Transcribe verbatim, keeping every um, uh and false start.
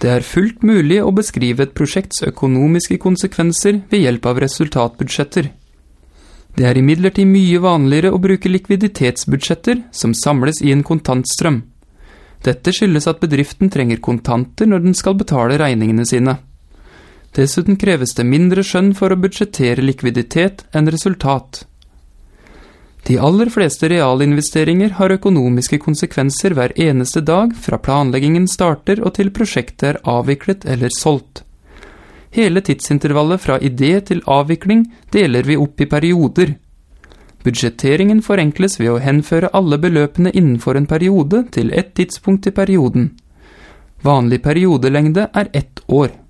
Det er fullt mulig å beskrive et prosjekts økonomiske konsekvenser ved hjelp av resultatbudsjetter. Det er imidlertid mye vanligere å bruke likviditetsbudsjetter som samles i en kontantstrøm. Dette skyldes at bedriften trenger kontanter når den skal betale regningene sine. Dessuten kreves det mindre skjønn for å budsjettere likviditet enn resultat. De aller fleste realinvesteringer har økonomiske konsekvenser hver eneste dag fra planleggingen starter og til prosjektet er avviklet eller solgt. Hele tidsintervallet fra idé til avvikling deler vi opp i perioder. Budsjetteringen forenkles ved å henføre alle beløpene innenfor en periode til ett tidspunkt i perioden. Vanlig periodelengde er ett år.